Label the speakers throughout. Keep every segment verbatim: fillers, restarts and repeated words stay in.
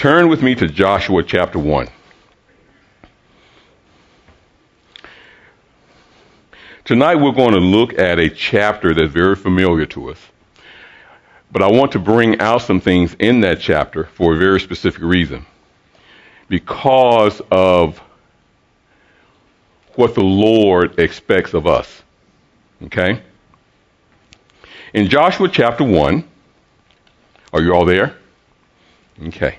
Speaker 1: Turn with me to Joshua chapter one. Tonight we're going to look at a chapter that's very familiar to us. But I want to bring out some things in that chapter for a very specific reason. Because of what the Lord expects of us. Okay? In Joshua chapter one, are you all there? Okay.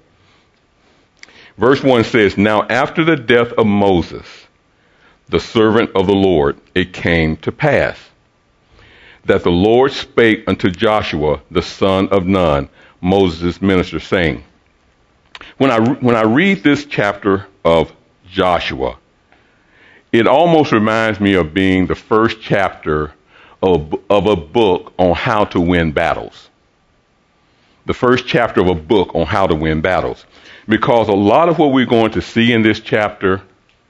Speaker 1: Verse one says, Now after the death of Moses, the servant of the Lord, it came to pass that the Lord spake unto Joshua, the son of Nun, Moses' minister, saying, when I, when I read this chapter of Joshua, it almost reminds me of being the first chapter of, of a book on how to win battles. The first chapter of a book on how to win battles. Because a lot of what we're going to see in this chapter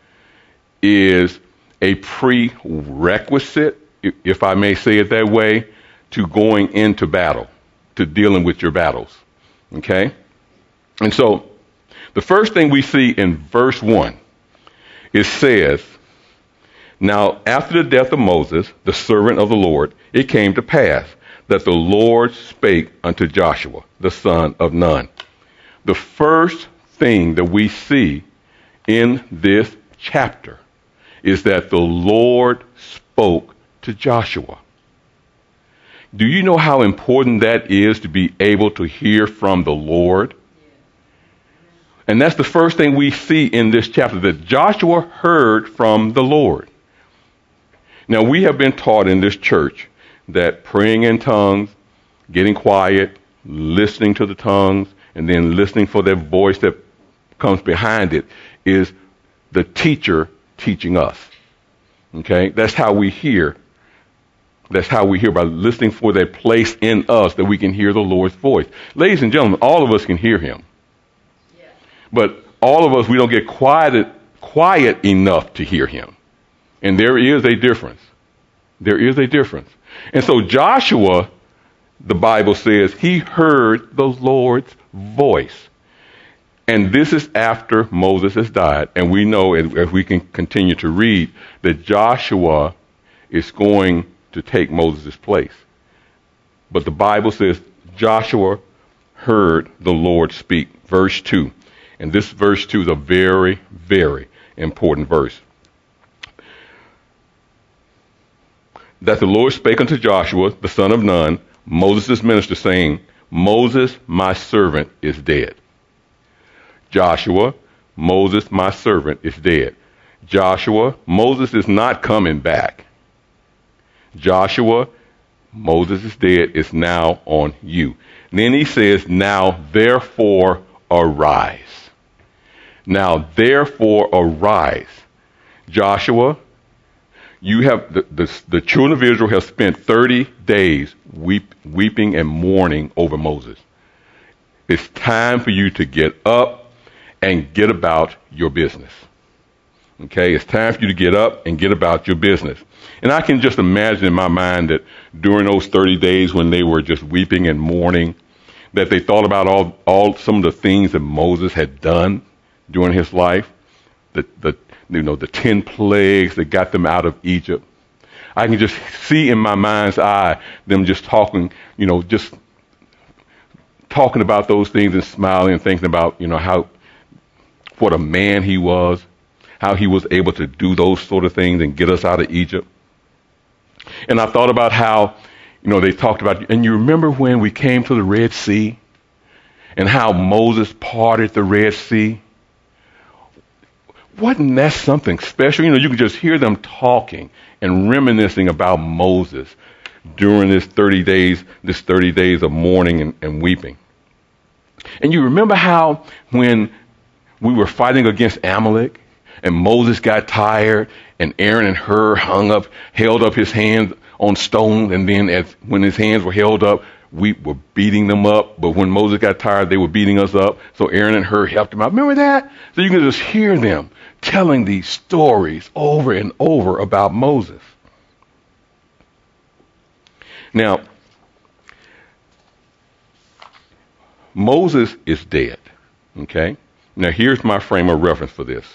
Speaker 1: is a prerequisite, if I may say it that way, to going into battle, to dealing with your battles. Okay? And so, the first thing we see in verse one, it says, Now after the death of Moses, the servant of the Lord, it came to pass that the Lord spake unto Joshua, the son of Nun. The first thing that we see in this chapter is that the Lord spoke to Joshua. Do you know how important that is to be able to hear from the Lord? And that's the first thing we see in this chapter, that Joshua heard from the Lord. Now, we have been taught in this church that praying in tongues, getting quiet, listening to the tongues, and then listening for that voice that comes behind it is the teacher teaching us. Okay? That's how we hear. That's how we hear, by listening for that place in us that we can hear the Lord's voice. Ladies and gentlemen, all of us can hear him. Yeah. But all of us, we don't get quiet, quiet enough to hear him. And there is a difference. There is a difference. And so Joshua, the Bible says, he heard the Lord's voice. And this is after Moses has died. And we know, as we can continue to read, that Joshua is going to take Moses' place. But the Bible says Joshua heard the Lord speak. Verse two. And this verse two is a very, very important verse. That the Lord spake unto Joshua, the son of Nun, Moses' minister, saying, Moses, my servant, is dead. Joshua, Moses, my servant, is dead. Joshua, Moses is not coming back. Joshua, Moses is dead, is now on you. And then he says, now therefore arise. Now therefore arise. Joshua, you have the, the, the children of Israel have spent thirty days weep, weeping and mourning over Moses. It's time for you to get up and get about your business. Okay, it's time for you to get up and get about your business. And I can just imagine in my mind that during those thirty days when they were just weeping and mourning, that they thought about all, all some of the things that Moses had done during his life, the, the you know, the ten plagues that got them out of Egypt. I can just see in my mind's eye them just talking, you know, just talking about those things and smiling and thinking about, you know, how, what a man he was, how he was able to do those sort of things and get us out of Egypt. And I thought about how, you know, they talked about, and you remember when we came to the Red Sea and how Moses parted the Red Sea? Wasn't that something special? You know, you could just hear them talking and reminiscing about Moses during this thirty days, this thirty days of mourning and, and weeping. And you remember how when we were fighting against Amalek and Moses got tired and Aaron and Hur hung up, held up his hands on stone, and then as when his hands were held up, we were beating them up. But when Moses got tired, they were beating us up. So Aaron and Hur helped him out. Remember that? So you can just hear them telling these stories over and over about Moses. Now, Moses is dead. Okay? Now here's my frame of reference for this.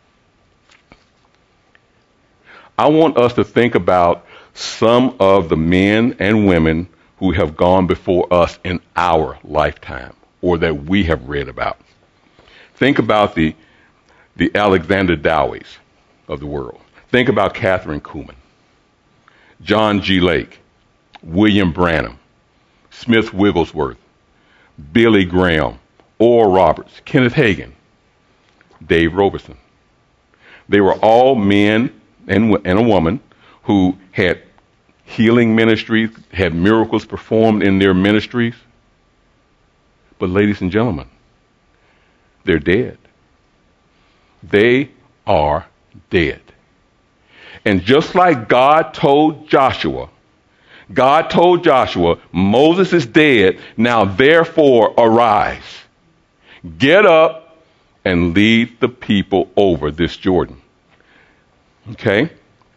Speaker 1: I want us to think about some of the men and women who have gone before us in our lifetime or that we have read about. Think about the, the Alexander Dowies of the world. Think about Catherine Kuhlman, John G. Lake, William Branham, Smith Wigglesworth, Billy Graham, Oral Roberts, Kenneth Hagin, Dave Roberson. They were all men and, and a woman who had healing ministries, had miracles performed in their ministries. But ladies and gentlemen, they're dead. They are dead. And just like God told Joshua, God told Joshua, Moses is dead, now therefore arise. Get up and lead the people over this Jordan. Okay?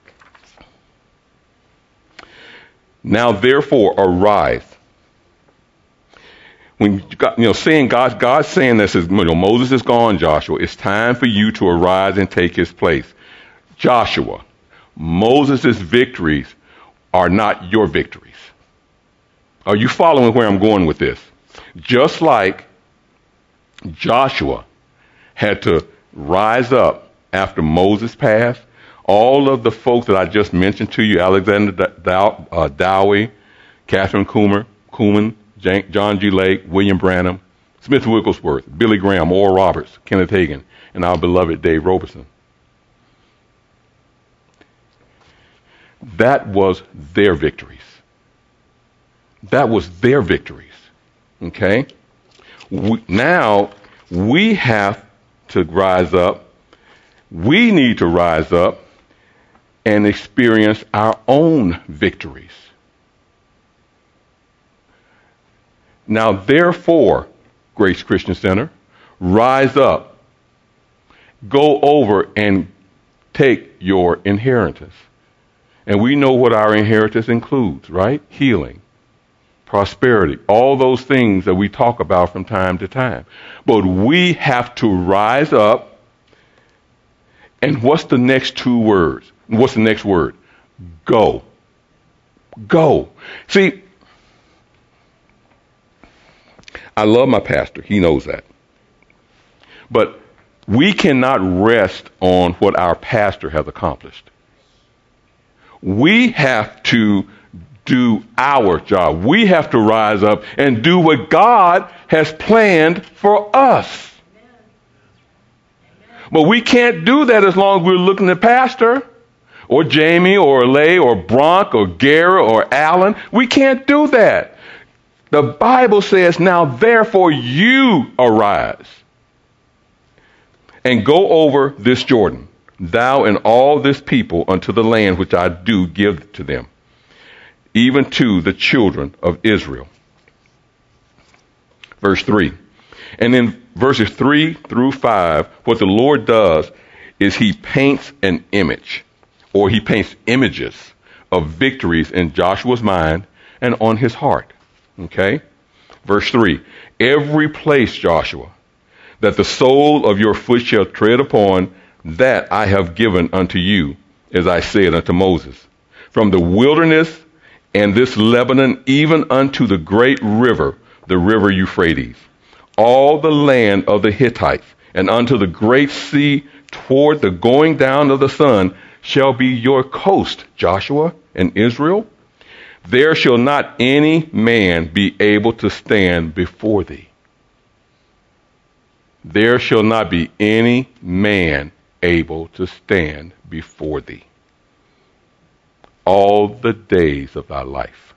Speaker 1: Now therefore arise. When you got, you know, saying God, God's saying this is, you know, Moses is gone, Joshua. It's time for you to arise and take his place. Joshua, Moses' victories are not your victories. Are you following where I'm going with this? Just like Joshua had to rise up after Moses passed, all of the folks that I just mentioned to you, Alexander Dow, uh, Dowie, Catherine Kuhlman, Kuhlman, John G. Lake, William Branham, Smith Wigglesworth, Billy Graham, Oral Roberts, Kenneth Hagin, and our beloved Dave Roberson. That was their victories. That was their victories. Okay? We, now, we have to rise up. We need to rise up and experience our own victories. Now, therefore, Grace Christian Center, rise up. Go over and take your inheritance. And we know what our inheritance includes, right? Healing, prosperity, all those things that we talk about from time to time. But we have to rise up. And what's the next two words? What's the next word? Go. Go. See, I love my pastor. He knows that. But we cannot rest on what our pastor has accomplished. We have to do our job. We have to rise up and do what God has planned for us. But we can't do that as long as we're looking at Pastor or Jamie or Lay or Bronk or Garrett or Allen. We can't do that. The Bible says, now therefore you arise and go over this Jordan, thou and all this people, unto the land which I do give to them, even to the children of Israel. Verse three. And in verses three through five, what the Lord does is he paints an image, or he paints images of victories in Joshua's mind and on his heart. Okay? Verse three. Every place, Joshua, that the sole of your foot shall tread upon, that I have given unto you, as I said unto Moses, from the wilderness and this Lebanon, even unto the great river, the river Euphrates, all the land of the Hittites, and unto the great sea toward the going down of the sun, shall be your coast, Joshua and Israel. There shall not any man be able to stand before thee. There shall not be any man able to stand before thee all the days of thy life.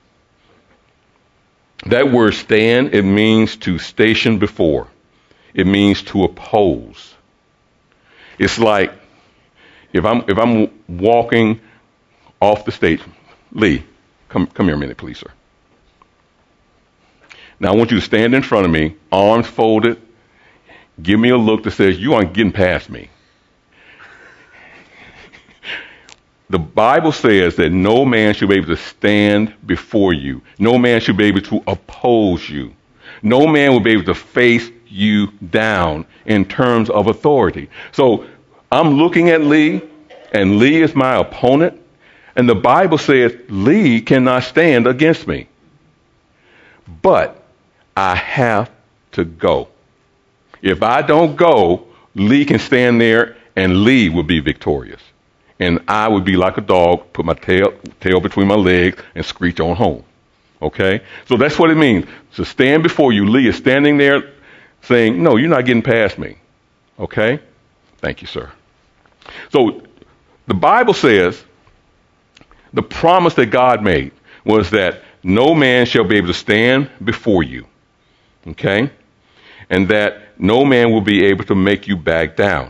Speaker 1: That word stand, it means to station before. It means to oppose. It's like if I'm if I'm walking off the stage, Lee, come come here a minute, please, sir. Now I want you to stand in front of me, arms folded, give me a look that says you aren't getting past me. The Bible says that no man should be able to stand before you. No man should be able to oppose you. No man will be able to face you down in terms of authority. So I'm looking at Lee, and Lee is my opponent, and the Bible says Lee cannot stand against me. But I have to go. If I don't go, Lee can stand there and Lee will be victorious. And I would be like a dog, put my tail, tail between my legs and screech on home. Okay? So that's what it means. To stand before you, Lee is standing there saying, no, you're not getting past me. Okay? Thank you, sir. So the Bible says the promise that God made was that no man shall be able to stand before you. Okay? And that no man will be able to make you back down.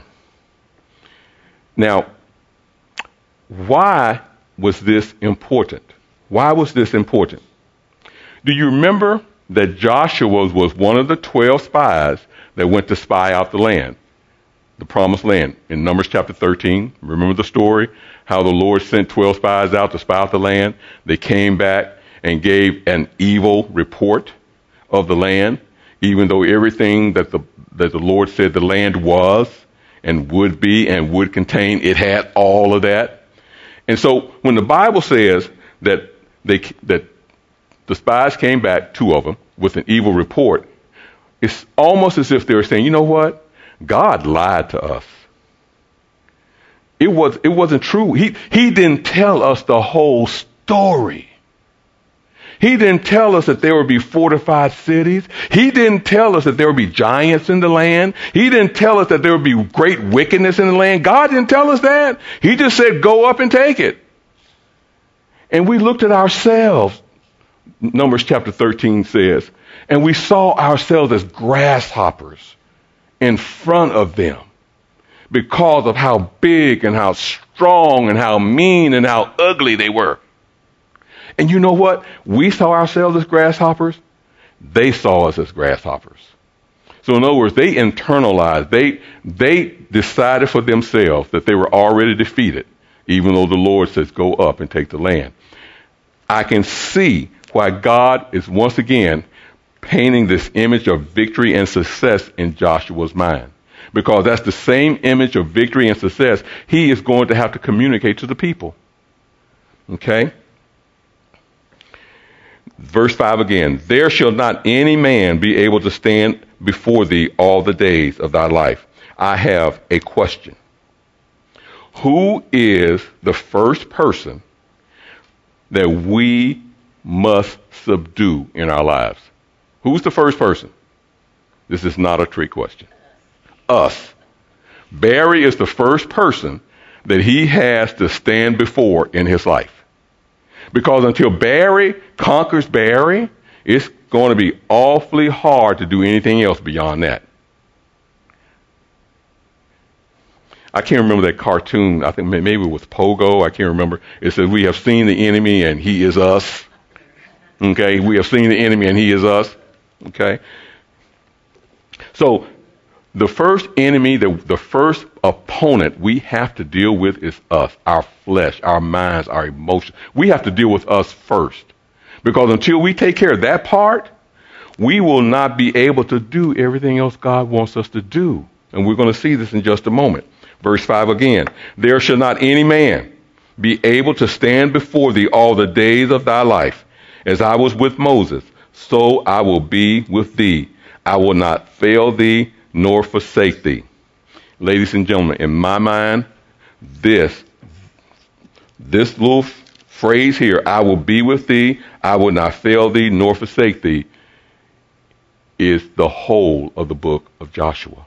Speaker 1: Now, why was this important? Why was this important? Do you remember that Joshua was one of the twelve spies that went to spy out the land, the promised land? In Numbers chapter thirteen, remember the story? How the Lord sent twelve spies out to spy out the land. They came back and gave an evil report of the land, even though everything that the that the Lord said the land was and would be and would contain, it had all of that. And so when the Bible says that they that the spies came back, two of them, with an evil report, it's almost as if they were saying, you know what? God lied to us. It was it wasn't true. He he didn't tell us the whole story. He didn't tell us that there would be fortified cities. He didn't tell us that there would be giants in the land. He didn't tell us that there would be great wickedness in the land. God didn't tell us that. He just said, go up and take it. And we looked at ourselves, Numbers chapter thirteen says, and we saw ourselves as grasshoppers in front of them because of how big and how strong and how mean and how ugly they were. And you know what? We saw ourselves as grasshoppers. They saw us as grasshoppers. So in other words, they internalized. They, they decided for themselves that they were already defeated, even though the Lord says, go up and take the land. I can see why God is once again painting this image of victory and success in Joshua's mind. Because that's the same image of victory and success he is going to have to communicate to the people. Okay? Verse five again, there shall not any man be able to stand before thee all the days of thy life. I have a question. Who is the first person that we must subdue in our lives? Who's the first person? This is not a trick question. Us. Barry is the first person that he has to stand before in his life. Because until Barry conquers Barry, it's going to be awfully hard to do anything else beyond that. I can't remember that cartoon. I think maybe it was Pogo. I can't remember. It says, we have seen the enemy and he is us. Okay, we have seen the enemy and he is us. Okay. So the first enemy, the, the first opponent we have to deal with is us, our flesh, our minds, our emotions. We have to deal with us first. Because until we take care of that part, we will not be able to do everything else God wants us to do. And we're going to see this in just a moment. Verse five again. There shall not any man be able to stand before thee all the days of thy life. As I was with Moses, so I will be with thee. I will not fail thee nor forsake thee. Ladies and gentlemen, in my mind, this, this little phrase here, I will be with thee, I will not fail thee nor forsake thee, is the whole of the book of Joshua.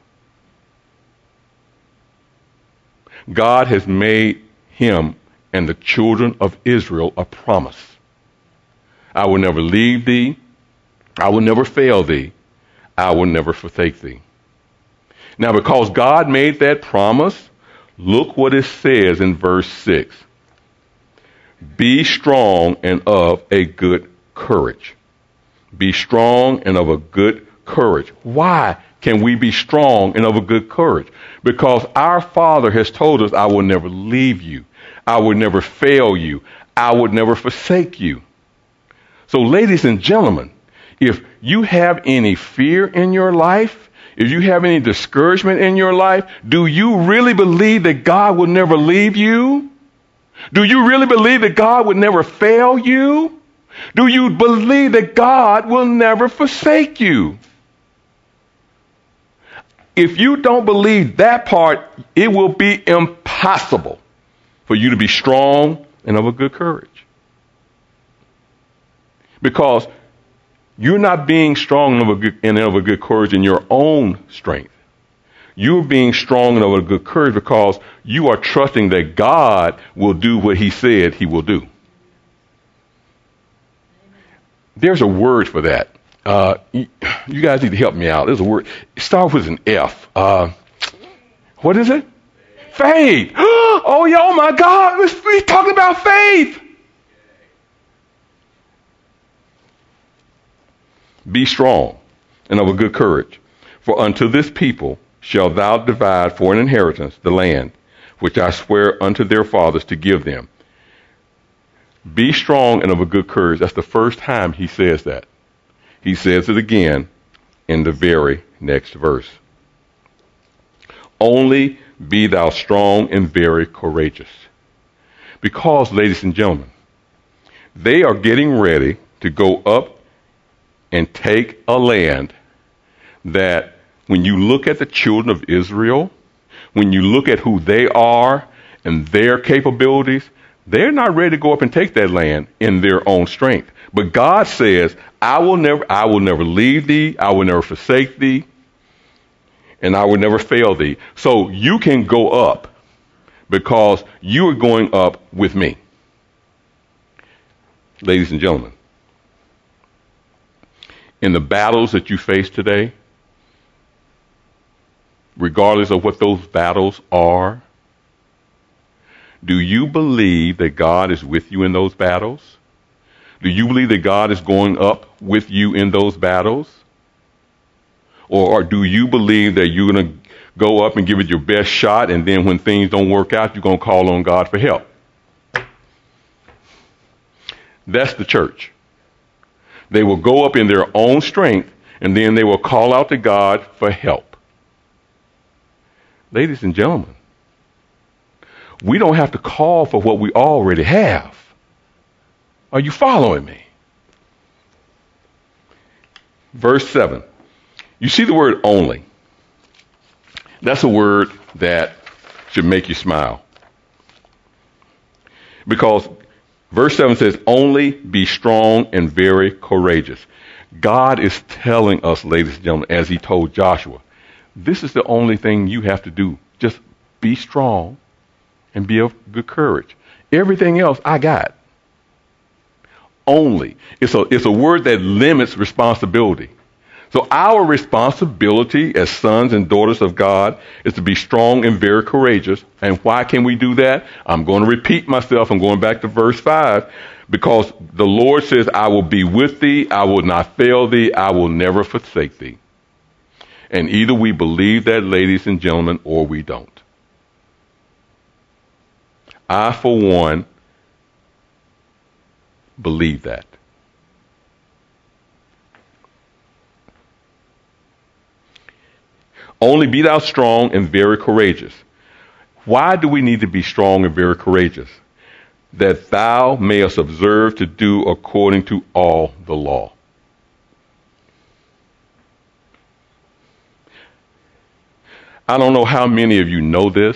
Speaker 1: God has made him and the children of Israel a promise. I will never leave thee, I will never fail thee, I will never forsake thee. Now, because God made that promise, look what it says in verse six. Be strong and of a good courage. Be strong and of a good courage. Why can we be strong and of a good courage? Because our Father has told us, I will never leave you. I will never fail you. I would never forsake you. So, ladies and gentlemen, if you have any fear in your life, if you have any discouragement in your life, do you really believe that God will never leave you? Do you really believe that God would never fail you? Do you believe that God will never forsake you? If you don't believe that part, it will be impossible for you to be strong and of a good courage. Because you're not being strong and of a good, and of a good courage in your own strength. You're being strong and of a good courage because you are trusting that God will do what he said he will do. There's a word for that. Uh, you, you guys need to help me out. There's a word. It starts with an F. Uh, what is it? Faith. Oh, yeah, oh my God. We're talking about faith. Be strong and of a good courage. For unto this people shalt thou divide for an inheritance the land, which I swear unto their fathers to give them. Be strong and of a good courage. That's the first time he says that. He says it again in the very next verse. Only be thou strong and very courageous. Because, ladies and gentlemen, they are getting ready to go up and take a land that when you look at the children of Israel, when you look at who they are and their capabilities, they're not ready to go up and take that land in their own strength. But God says, I will never, I will never leave thee, I will never forsake thee, and I will never fail thee. So you can go up because you are going up with me. Ladies and gentlemen, in the battles that you face today, regardless of what those battles are, do you believe that God is with you in those battles? Do you believe that God is going up with you in those battles? Or, or do you believe that you're going to go up and give it your best shot, and then when things don't work out, you're going to call on God for help? That's the church. They will go up in their own strength, and then they will call out to God for help. Ladies and gentlemen, we don't have to call for what we already have. Are you following me? Verse seven. You see the word only. That's a word that should make you smile. Because verse seven says, only be strong and very courageous. God is telling us, ladies and gentlemen, as he told Joshua, this is the only thing you have to do. Just be strong and be of good courage. Everything else I got. Only. It's a, it's a word that limits responsibility. So our responsibility as sons and daughters of God is to be strong and very courageous. And why can we do that? I'm going to repeat myself. I'm going back to verse five. Because the Lord says, I will be with thee. I will not fail thee. I will never forsake thee. And either we believe that, ladies and gentlemen, or we don't. I, for one, believe that. Only be thou strong and very courageous. Why do we need to be strong and very courageous? That thou mayest observe to do according to all the law. I don't know how many of you know this,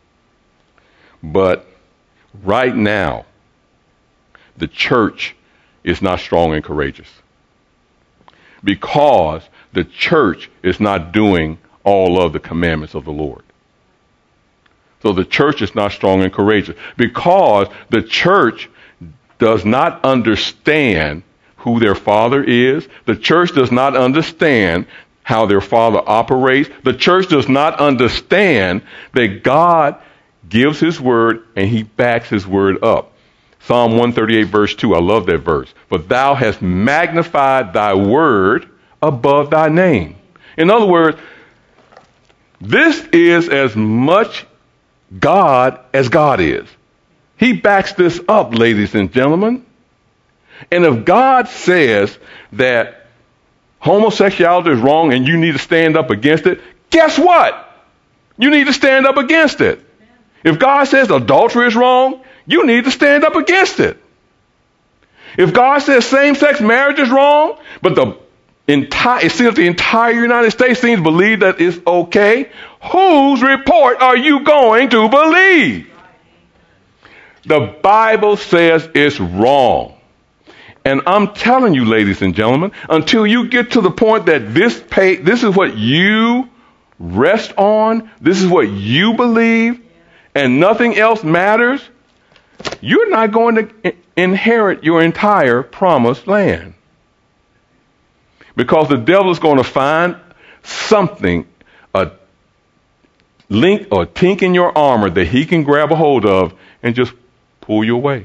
Speaker 1: but right now, the church is not strong and courageous. Because the church is not doing all of the commandments of the Lord. So the church is not strong and courageous because the church does not understand who their Father is. The church does not understand how their Father operates. The church does not understand that God gives his word and he backs his word up. Psalm one thirty-eight verse two, I love that verse. For thou hast magnified thy word above thy name. In other words, this is as much God as God is. He backs this up, ladies and gentlemen. And if God says that homosexuality is wrong and you need to stand up against it, guess what? You need to stand up against it. If God says adultery is wrong, you need to stand up against it. If God says same-sex marriage is wrong, but the entire, it seems the entire United States seems to believe that it's okay, whose report are you going to believe? The Bible says it's wrong. And I'm telling you, ladies and gentlemen, until you get to the point that this pay, this is what you rest on, this is what you believe, and nothing else matters, you're not going to inherit your entire promised land. Because the devil is going to find something, a link or tink in your armor that he can grab a hold of and just pull you away.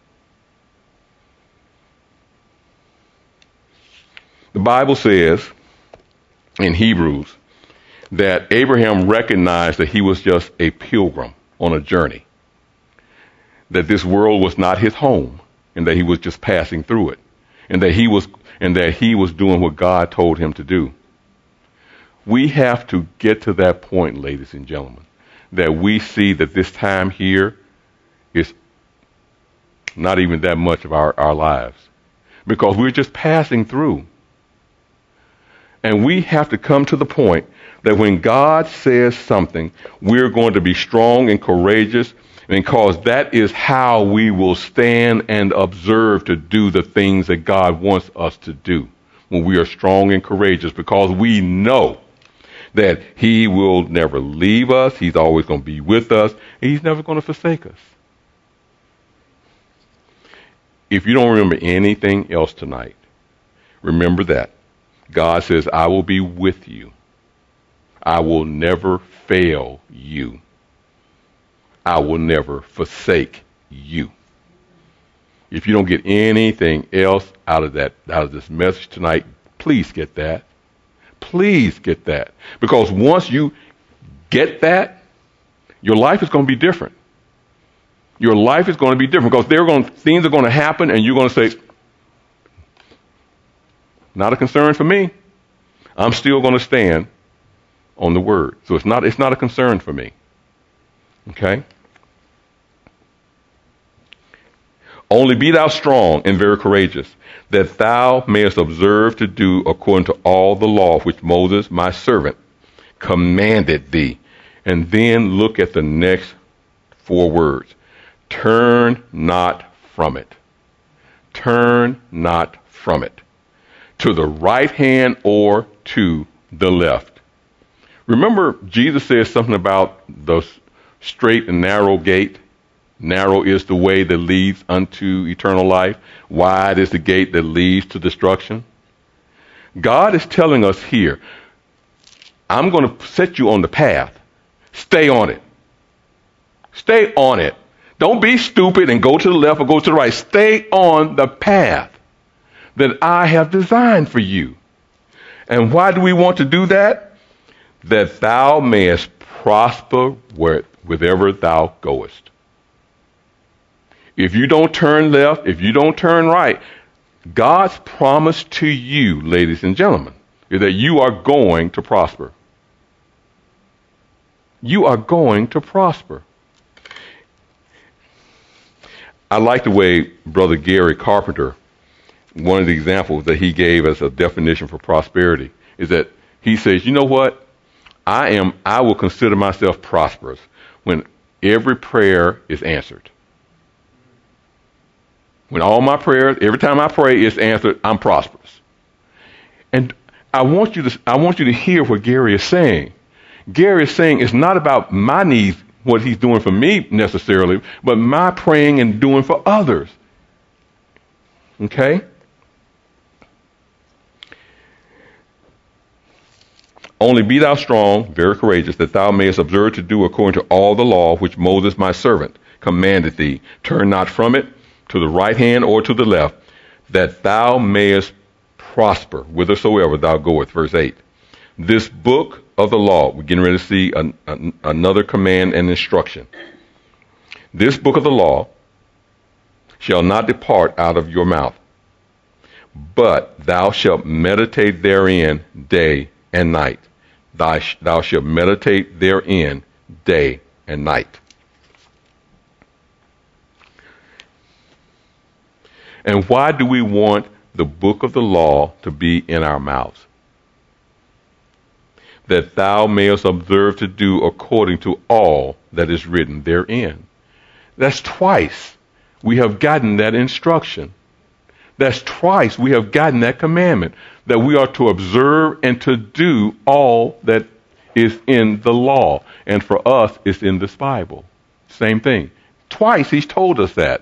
Speaker 1: The Bible says in Hebrews that Abraham recognized that he was just a pilgrim on a journey, that this world was not his home, and that he was just passing through it, and that he was and that he was doing what God told him to do. We have to get to that point, ladies and gentlemen, that we see that this time here is not even that much of our, our lives, because we're just passing through. And we have to come to the point that when God says something, we're going to be strong and courageous, because that is how we will stand and observe to do the things that God wants us to do when we are strong and courageous, because we know that he will never leave us. He's always going to be with us. And he's never going to forsake us. If you don't remember anything else tonight, remember that. God says, I will be with you. I will never fail you. I will never forsake you. If you don't get anything else out of that, out of this message tonight, please get that. Please get that. Because once you get that, your life is going to be different. Your life is going to be different, because there are going things are going to happen and you're going to say, not a concern for me. I'm still going to stand on the word. So it's not it's not a concern for me. Okay? Only be thou strong and very courageous, that thou mayest observe to do according to all the law which Moses, my servant, commanded thee. And then look at the next four words. Turn not from it. Turn not from it. To the right hand or to the left. Remember, Jesus says something about the straight and narrow gate. Narrow is the way that leads unto eternal life. Wide is the gate that leads to destruction. God is telling us here, I'm going to set you on the path. Stay on it. Stay on it. Don't be stupid and go to the left or go to the right. Stay on the path that I have designed for you. And why do we want to do that? That thou mayest prosper where, whither thou goest. If you don't turn left, if you don't turn right, God's promise to you, ladies and gentlemen, is that you are going to prosper. You are going to prosper. I like the way Brother Gary Carpenter, one of the examples that he gave as a definition for prosperity, is that he says, you know what? I am, I will consider myself prosperous when every prayer is answered. When all my prayers, every time I pray is answered, I'm prosperous. And I want you to, I want you to hear what Gary is saying. Gary is saying it's not about my needs, what he's doing for me necessarily, but my praying and doing for others. Okay? Only be thou strong, very courageous, that thou mayest observe to do according to all the law which Moses my servant commanded thee. Turn not from it to the right hand or to the left, that thou mayest prosper whithersoever thou goest. Verse eight. This book of the law, we're getting ready to see an, an, another command and instruction. This book of the law shall not depart out of your mouth, But thou shalt meditate therein day and night. Thou, thou shalt meditate therein day and night. And why do we want the book of the law to be in our mouths? That thou mayest observe to do according to all that is written therein. That's twice we have gotten that instruction. That's twice we have gotten that commandment, that we are to observe and to do all that is in the law. And for us, it's in this Bible. Same thing. Twice he's told us that.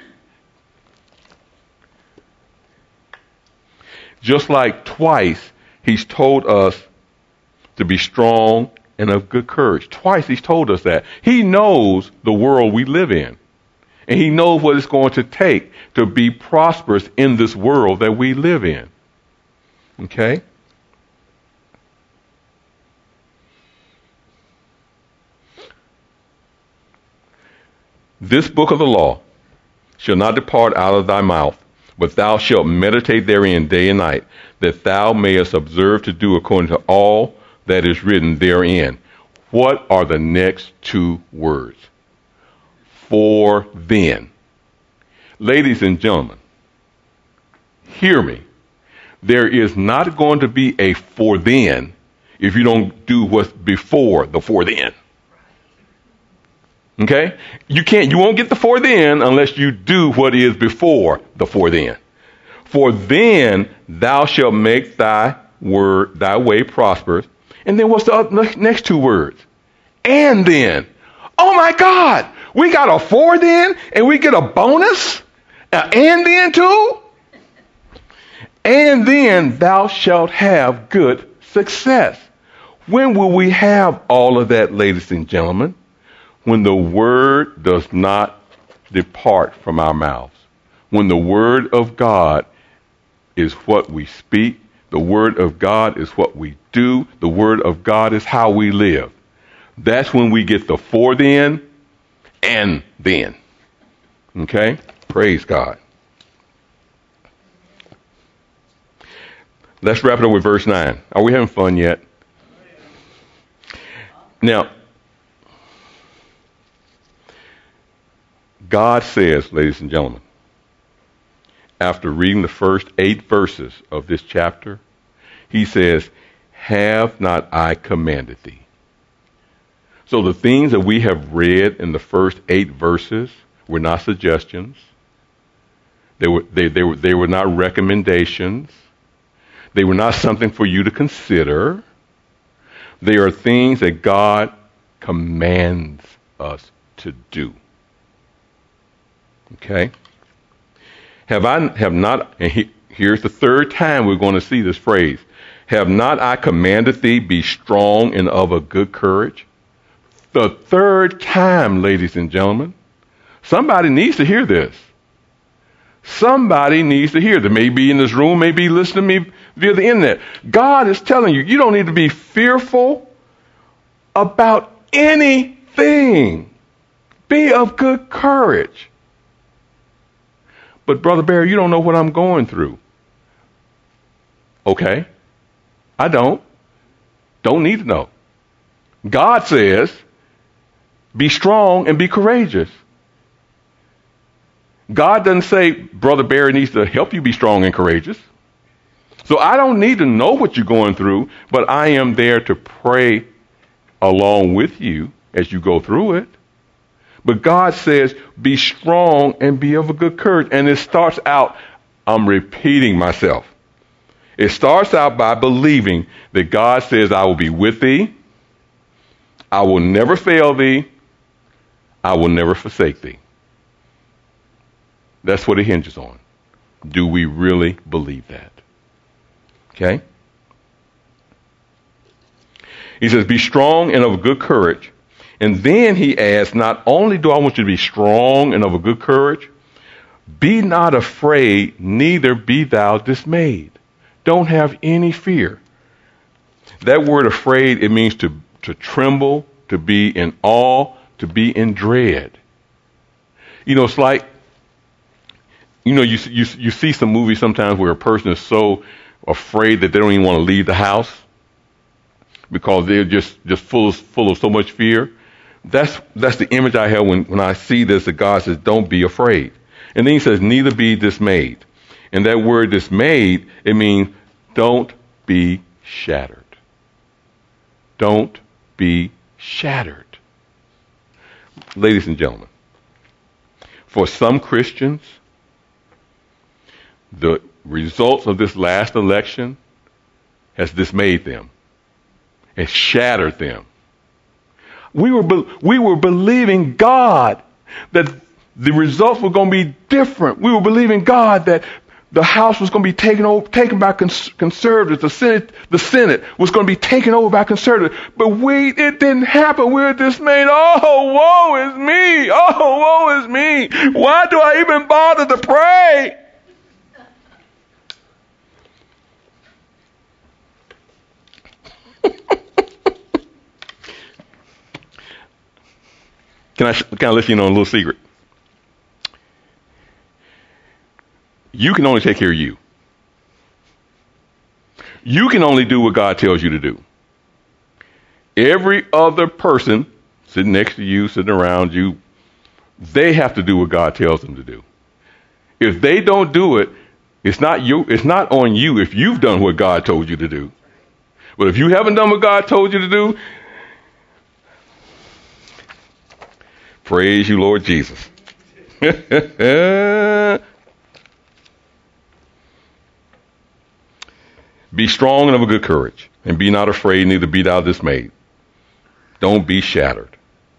Speaker 1: Just like twice he's told us to be strong and of good courage. Twice he's told us that. He knows the world we live in. And he knows what it's going to take to be prosperous in this world that we live in. Okay? This book of the law shall not depart out of thy mouth, but thou shalt meditate therein day and night, that thou mayest observe to do according to all that is written therein. What are the next two words? For then. Ladies and gentlemen, hear me. There is not going to be a for then if you don't do what's before the for then. Okay? You can't, you won't get the for then unless you do what is before the for then. For then thou shalt make thy word, thy way prosperous. And then what's the next two words? And then. Oh my God! We got a for then and we get a bonus? Uh, and then too? And then thou shalt have good success. When will we have all of that, ladies and gentlemen? When the word does not depart from our mouths. When the word of God is what we speak. The word of God is what we do. The word of God is how we live. That's when we get the for then and then. Okay? Praise God. Let's wrap it up with verse nine. Are we having fun yet? Now, God says, ladies and gentlemen, after reading the first eight verses of this chapter, he says, have not I commanded thee? So the things that we have read in the first eight verses were not suggestions. They were, they, they were, they were not recommendations. They were not something for you to consider. They are things that God commands us to do. Okay? Have I have not, and he, here's the third time we're going to see this phrase. Have not I commanded thee, be strong and of a good courage? The third time, ladies and gentlemen. Somebody needs to hear this. Somebody needs to hear this. Maybe in this room, maybe listening to me via the internet. God is telling you, you don't need to be fearful about anything. Be of good courage. But Brother Barry, you don't know what I'm going through. Okay. I don't. Don't need to know. God says, be strong and be courageous. God doesn't say Brother Barry needs to help you be strong and courageous. So I don't need to know what you're going through, but I am there to pray along with you as you go through it. But God says, be strong and be of a good courage. And it starts out, I'm repeating myself. It starts out by believing that God says, I will be with thee. I will never fail thee. I will never forsake thee. That's what it hinges on. Do we really believe that? Okay? He says, be strong and of good courage. And then he adds, not only do I want you to be strong and of a good courage, be not afraid, neither be thou dismayed. Don't have any fear. That word afraid, it means to, to tremble, to be in awe, to be in dread. You know, it's like You know, you, you, you see some movies sometimes where a person is so afraid that they don't even want to leave the house because they're just, just full of, full of so much fear. That's, that's the image I have when, when I see this, that God says, don't be afraid. And then he says, neither be dismayed. And that word dismayed, it means don't be shattered. Don't be shattered. Ladies and gentlemen, for some Christians, the results of this last election has dismayed them. It shattered them. We were, be- we were believing God that the results were going to be different. We were believing God that the House was going to be taken over, taken by cons- conservatives. The Senate, the Senate was going to be taken over by conservatives. But we, it didn't happen. We were dismayed. Oh, woe is me. Oh, woe is me. Why do I even bother to pray? Can I, can I let you know a little secret? You can only take care of you. You can only do what God tells you to do. Every other person sitting next to you, sitting around you, they have to do what God tells them to do. If they don't do it, it's not you, it's not on you if you've done what God told you to do. But if you haven't done what God told you to do, praise you, Lord Jesus. Be strong and of a good courage, and be not afraid, neither be thou dismayed. Don't be shattered.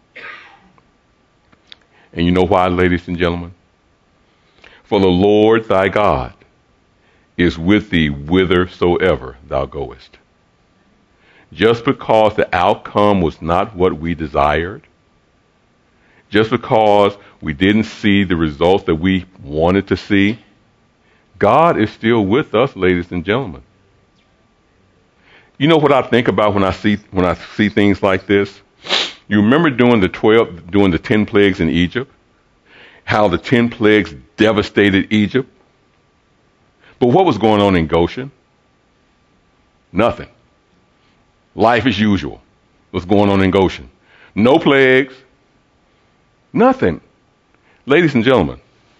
Speaker 1: And you know why, ladies and gentlemen? For the Lord thy God is with thee whithersoever thou goest. Just because the outcome was not what we desired, just because we didn't see the results that we wanted to see, God is still with us, ladies and gentlemen. You know what I think about when I see when I see things like this? You remember doing the twelve, doing the ten plagues in Egypt? How the ten plagues devastated Egypt? But what was going on in Goshen? Nothing. Life as usual. What's going on in Goshen? No plagues. Nothing. Ladies and gentlemen,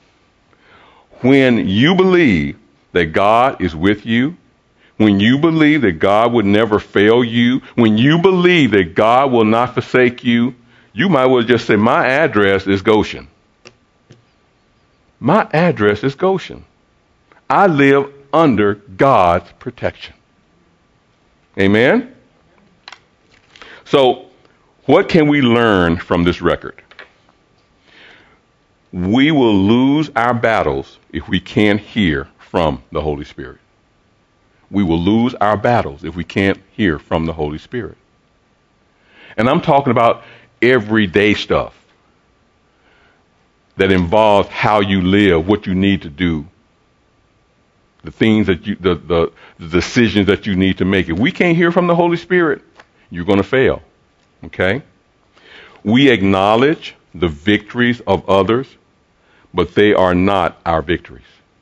Speaker 1: when you believe that God is with you, when you believe that God would never fail you, when you believe that God will not forsake you, you might well just say, my address is Goshen. My address is Goshen. I live under God's protection. Amen? So, what can we learn from this record? We will lose our battles if we can't hear from the Holy Spirit. We will lose our battles if we can't hear from the Holy Spirit. And I'm talking about everyday stuff that involves how you live, what you need to do, the things that you, the, the, the decisions that you need to make. If we can't hear from the Holy Spirit, you're going to fail. Okay? We acknowledge the victories of others, but they are not our victories.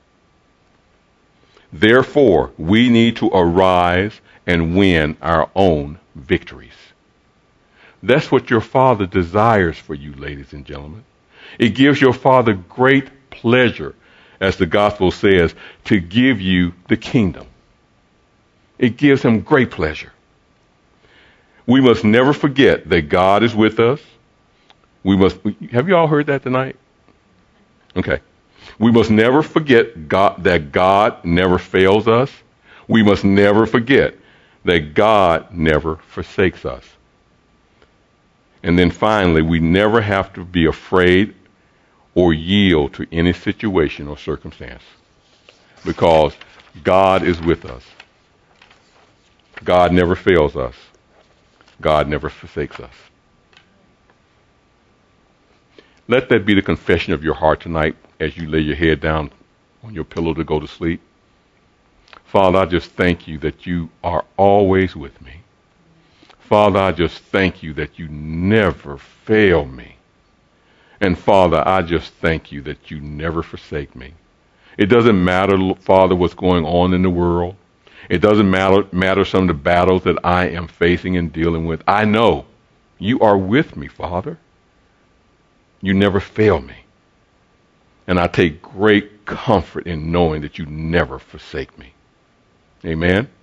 Speaker 1: Therefore, we need to arise and win our own victories. That's what your Father desires for you, ladies and gentlemen. It gives your Father great pleasure, as the gospel says, to give you the kingdom. It gives him great pleasure. We must never forget that God is with us. We must, have you all heard that tonight? Okay. We must never forget God, that God never fails us. We must never forget that God never forsakes us. And then finally, we never have to be afraid or yield to any situation or circumstance, because God is with us. God never fails us. God never forsakes us. Let that be the confession of your heart tonight as you lay your head down on your pillow to go to sleep. Father, I just thank you that you are always with me. Father, I just thank you that you never fail me. And Father, I just thank you that you never forsake me. It doesn't matter, Father, what's going on in the world. It doesn't matter, matter some of the battles that I am facing and dealing with. I know you are with me, Father. You never fail me. And I take great comfort in knowing that you never forsake me. Amen.